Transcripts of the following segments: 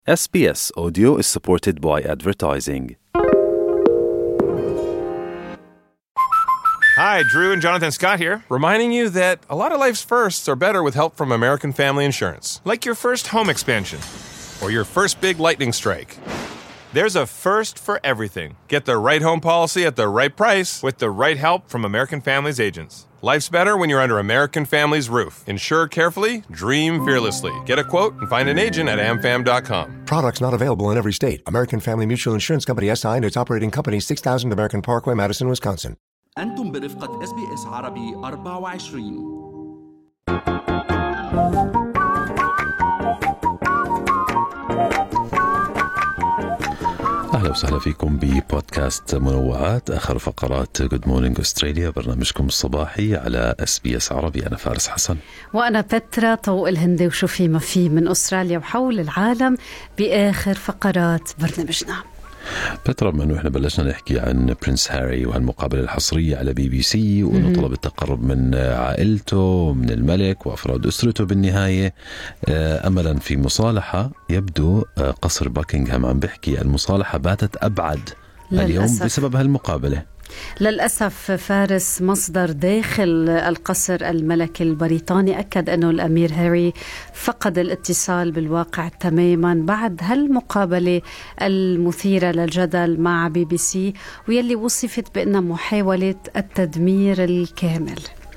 SBS Audio is supported by advertising. Hi, Drew and Jonathan Scott here, reminding you that a lot of life's firsts are better with help from American Family Insurance, like your first home expansion or your first big lightning strike. There's a first for everything. Get the right home policy at the right price with the right help from American Family's agents. Life's better when you're under American Family's roof. Insure carefully, dream fearlessly. Get a quote and find an agent at amfam.com. Products not available in every state. American Family Mutual Insurance Company SI and its operating company 6000 American Parkway, Madison, Wisconsin. أنتم برفقة SBS عربي 24. أهلا وسهلا فيكم ببودكاست منوعات، آخر فقرات Good Morning Australia، برنامجكم الصباحي على SBS عربي. أنا فارس حسن وأنا بترا طوق الهندي، وشوفي ما في من أستراليا وحول العالم بآخر فقرات برنامجنا. بترا، بما أنه إحنا بلشنا نحكي عن برنس هاري وهالمقابلة الحصرية على BBC، وأنه طلب التقرب من عائلته ومن الملك وأفراد أسرته بالنهاية، أملا في مصالحة. يبدو قصر باكنغهام عم بحكي المصالحة باتت أبعد اليوم بسبب هالمقابلة. للأسف فارس، مصدر داخل القصر الملكي البريطاني أكد أنه الأمير هاري فقد الاتصال بالواقع تماما بعد هالمقابلة المثيرة للجدل مع BBC، ويلي وصفت بأنها محاولة التدمير الكامل.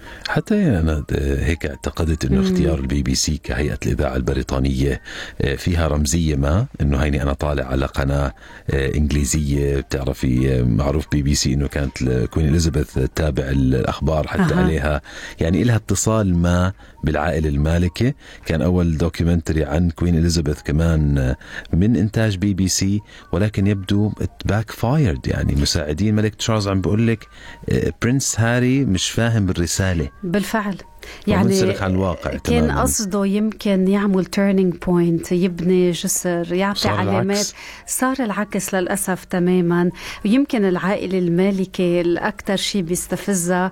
حتى أنا هيك اعتقدت أنه اختيار BBC كهيئة الإذاعة البريطانية فيها رمزية، ما أنه هيني أنا طالع على قناة إنجليزية. بتعرفي معروف BBC أنه كانت كوين إليزابيث تتابع الأخبار حتى عليها، يعني إلها اتصال ما بالعائلة المالكة. كان أول دوكيومنتري عن كوين إليزابيث كمان من إنتاج BBC، ولكن يبدو باك فايرد. يعني مساعدين ملك تشارلز عم بقول لك برنس هاري مش فاهم بالرسالة بالفعل، يعني كان قصده يمكن يعمل turning point، يبني جسر، يعطي علامات. صار العكس للأسف تماما. يمكن العائلة المالكة الأكثر شيء بيستفزها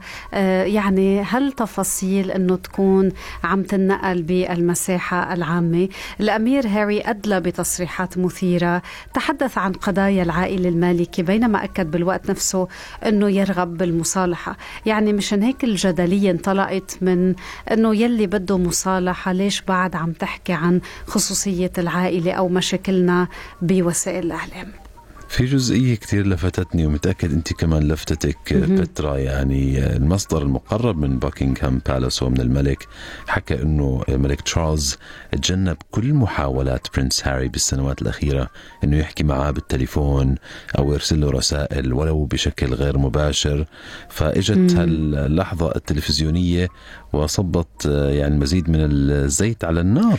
يعني هالتفاصيل أنه تكون عم تنقل بالمساحة العامة. الأمير هاري أدلى بتصريحات مثيرة، تحدث عن قضايا العائلة المالكة، بينما أكد بالوقت نفسه أنه يرغب بالمصالحة. يعني مشان هيك الجدلية انطلقت من أنه يلي بده مصالحة، ليش بعد عم تحكي عن خصوصية العائلة أو مشاكلنا بوسائل الإعلام؟ في جزئية كتير لفتتني، ومتأكد أنت كمان لفتتك بترا. يعني المصدر المقرب من باكنغهام بالاس ومن الملك حكى أنه الملك تشارلز تجنب كل محاولات برنس هاري بالسنوات الأخيرة أنه يحكي معاه بالتليفون أو يرسل له رسائل ولو بشكل غير مباشر. فإجت هاللحظة التلفزيونية وصبت يعني مزيد من الزيت على النار.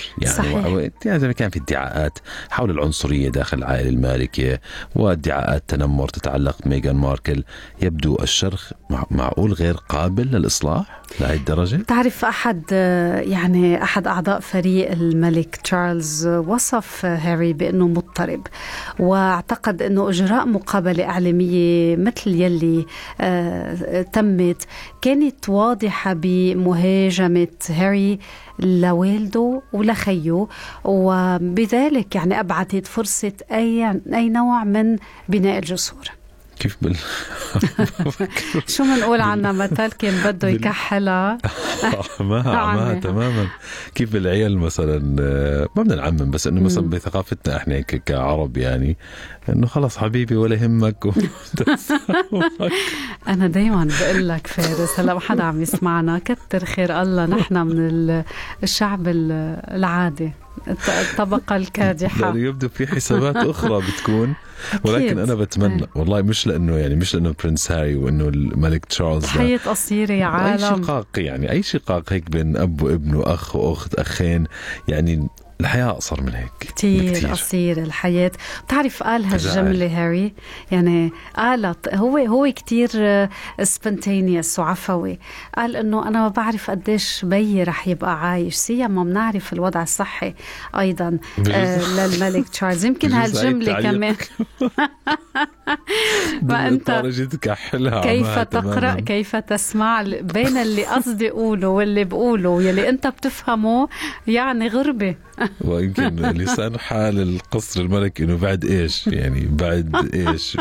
يعني كان في ادعاءات حول العنصرية داخل العائلة المالكة وادعاءات تنمر تتعلق ميغان ماركل. يبدو الشرخ معقول غير قابل للإصلاح لهذه الدرجة. تعرف أحد أعضاء فريق الملك تشارلز وصف هاري بأنه مضطرب، واعتقد أنه إجراء مقابلة إعلامية مثل يلي تمت كانت واضحة بمهاجمة هاري لوالده ولخيه، وبذلك يعني أبعدت فرصة أي نوع من بناء الجسور. كيف شو منقول عنها مثل كان بده يكحلها ما تماما. كيف العيال مثلا، ما بدنا نعمم، بس انه مثلا بثقافتنا احنا كعرب يعني انه خلص حبيبي ولا يهمك انا دايما بقول لك فارس، هلا ما حدا عم يسمعنا، كتر خير الله، نحن من الشعب العادي، الطبقة الكادحة. يعني يبدو في حسابات أخرى بتكون، ولكن أنا بتمنى والله مش لأنه برنس هاري وإنه الملك تشارلز حياة قصيرة يا عالم، أي شقاق هيك بين أب وابن وأخ وأخت أخين، يعني الحياة أقصر من هيك كتير قصير الحياة. بتعرف قال هالجملة هاري، يعني قالت هو كتير سبونتينيوس وعفوي، قال إنه أنا ما بعرف قديش بي رح يبقى عايش، سيما منعرف الوضع الصحي أيضا للملك تشارلز. يمكن هالجملة كمان ما أنت كيف تقرأ كيف تسمع بين اللي قصدي أقوله واللي بقوله يلي أنت بتفهمه، يعني غربة. ويمكن لسان حال القصر الملكي إنه بعد إيش يعني بعد إيش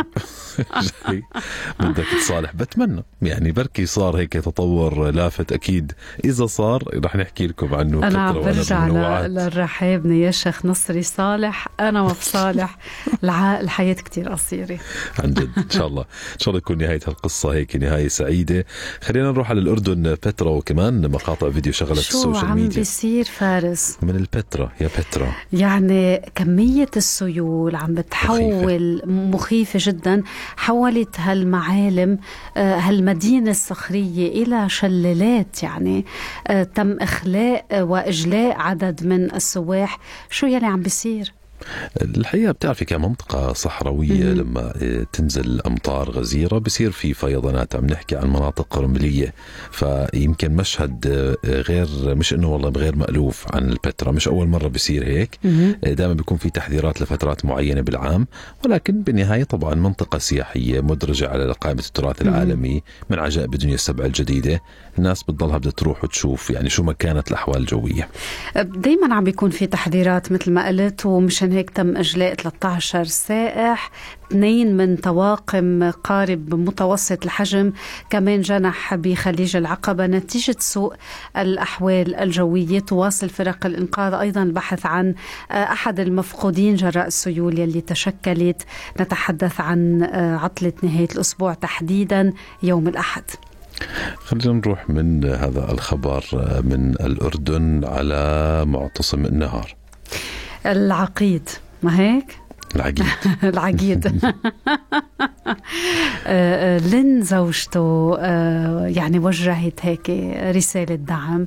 بدك تصالح. بتمنى يعني بركي صار هيك تطور لافت أكيد. إذا صار رح نحكي لكم عنه. أنا برجع للرحابني يا شيخ نصري صالح أنا وبصالح الحياة كتير قصيرة عن جد. إن شاء الله تكون نهاية هالقصة هيك نهاية سعيدة. خلينا نروح على الأردن. بترا وكمان مقاطع فيديو شغلت السوشيال ميديا. شو عم بيصير فارس من البترا يا بترا؟ يعني كمية السيول عم بتحول مخيفة جدا. حولت هالمعالم هالمدينة الصخرية إلى شلالات. يعني تم إخلاء وإجلاء عدد من السواح. شو يلي عم بيصير؟ الحقيقة بتعرفي كمنطقة صحراوية لما تنزل أمطار غزيرة بصير في فيضانات. عم نحكي عن مناطق رملية. فيمكن مشهد غير مش إنه والله بغير مألوف عن البترا. مش أول مرة بصير هيك. دائما بيكون في تحذيرات لفترات معينة بالعام. ولكن بالنهاية طبعا منطقة سياحية مدرجة على قائمة التراث العالمي من عجائب الدنيا السبع الجديدة. الناس بتضلها بدها تروح وتشوف يعني شو ما كانت الأحوال الجوية. دايما عم بيكون في تحذيرات مثل ما قلت. ومشان هيك تم إجلاء 13 سائح. 2 من طواقم قارب متوسط الحجم كمان جنح بخليج العقبة نتيجة سوء الأحوال الجوية. تواصل فرق الإنقاذ أيضا البحث عن أحد المفقودين جراء السيول يلي تشكلت. نتحدث عن عطلة نهاية الأسبوع تحديدا يوم الأحد. خلينا نروح من هذا الخبر من الأردن على معتصم النهار. العقيد ما هيك؟ العقيد لين زوجته يعني وجهت هيك رسالة دعم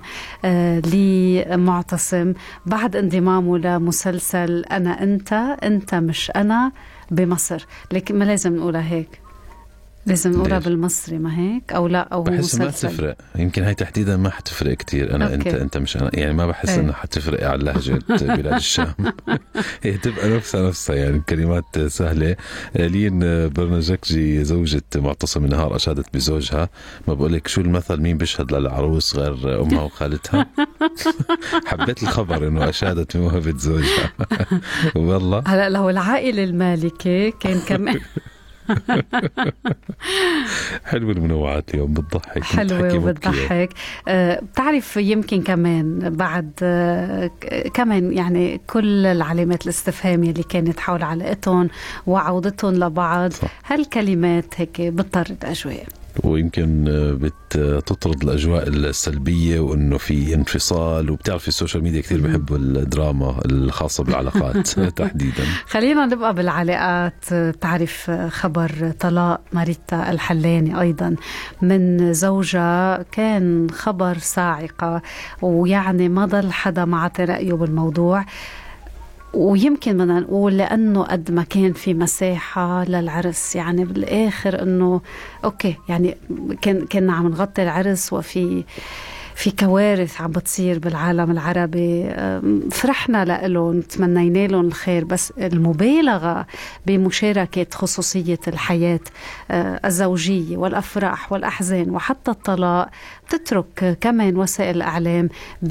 لمعتصم بعد انضمامه لمسلسل أنا أنت مش أنا بمصر. لكن ما لازم نقولها هيك. لازم نقولها بالمصري ما هيك أو لا أو بحس مسلسل. ما تفرق. يمكن هاي تحديدا ما حتفرق كتير. أنا أوكي. أنت مش أنا يعني ما بحس إنها حتفرق على لهجة بلاد الشام. هي تبقى نفسها يعني كلمات سهلة. لين برنجكجي زوجة معتصم النهار أشادت بزوجها. ما بقولك شو المثل مين بيشهد للعروس غير أمها وخالتها. حبيت الخبر إنه أشادت بموهبة زوجها. والله هلا لو العائلة المالكة كان كمان حلوة المنوعات اليوم بتضحك. حلوة وبتضحك. بتعرف يمكن كمان بعد كمان يعني كل العلامات الاستفهامية اللي كانت حول علاقتهم وعودتهم لبعض هالكلمات هيك بتطرد أجواء. ويمكن بتطرد الأجواء السلبية وإنه في انفصال. وبتعرف السوشيال ميديا كتير بيحبوا الدراما الخاصة بالعلاقات تحديدا. خلينا نبقى بالعلاقات. تعرف خبر طلاق ماريتا الحلاني أيضا من زوجها كان خبر صاعقة. ويعني ما ضل حدا معطي رأيه بالموضوع. ويمكن بدنا نقول لأنه قد ما كان في مساحة للعرس يعني بالآخر أنه أوكي يعني كنا عم نغطي العرس وفي كوارث عم بتصير بالعالم العربي. فرحنا لهم تمنينا لهم الخير. بس المبالغة بمشاركة خصوصية الحياة الزوجية والأفراح والأحزان وحتى الطلاق تترك كمان وسائل الإعلام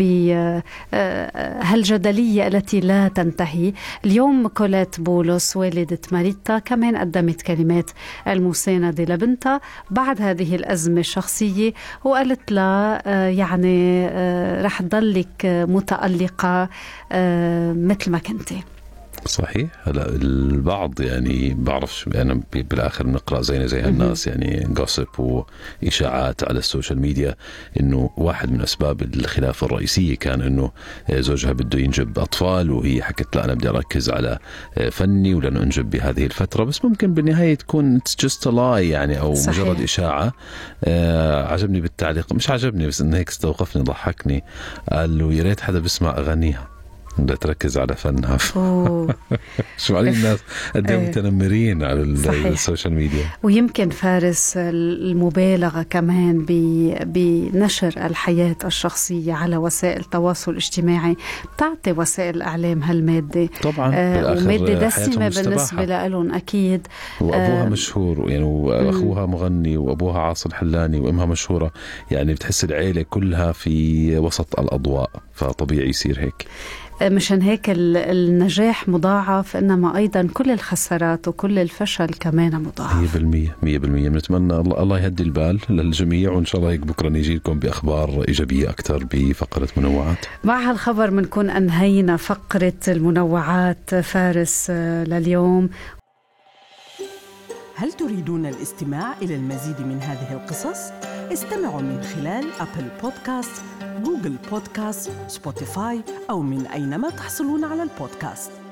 بهالجدلية التي لا تنتهي. اليوم كولات بولس والدة ماريتا كمان قدمت كلمات المساندة لبنتها بعد هذه الأزمة الشخصية. وقالت لها يعني رح تضلك متألقة مثل ما كنتي. صحيح. هلا البعض يعني بعرفش أنا بالآخر نقرأ زي الناس يعني جوسب وإشاعات على السوشيال ميديا إنه واحد من أسباب الخلاف الرئيسية كان إنه زوجها بده ينجب أطفال وهي حكت لا أنا بدي أركز على فني ولن أنجب بهذه الفترة. بس ممكن بالنهاية تكون it's just a lie يعني أو صحيح. مجرد إشاعة. عجبني بالتعليق مش عجبني بس إنه هيك استوقفني ضحكني. قال له يا ريت حدا بسمع أغانيها بدها تركز على فنها. شو علي الناس قد ايه متنمرين على السوشيال ميديا. ويمكن فارس المبالغة كمان بنشر الحياة الشخصية على وسائل التواصل الاجتماعي بتعطي وسائل الإعلام هالمادة طبعا. ومادة دسمة بالنسبة لهم أكيد. وأبوها مشهور يعني وأخوها مغني وأبوها عاصي الحلاني وأمها مشهورة. يعني بتحس العيلة كلها في وسط الأضواء فطبيعي يصير هيك. مشان هيك النجاح مضاعف، إنما أيضا كل الخسارات وكل الفشل كمان مضاعف. 100%. بنتمنى الله يهدي البال للجميع، وإن شاء الله هيك بكرة نيجي لكم بأخبار إيجابية أكثر بفقرة منوعات. مع هالخبر بنكون أنهينا فقرة المنوعات فارس لليوم. هل تريدون الاستماع إلى المزيد من هذه القصص؟ استمعوا من خلال أبل بودكاست، جوجل بودكاست، سبوتيفاي أو من أينما تحصلون على البودكاست.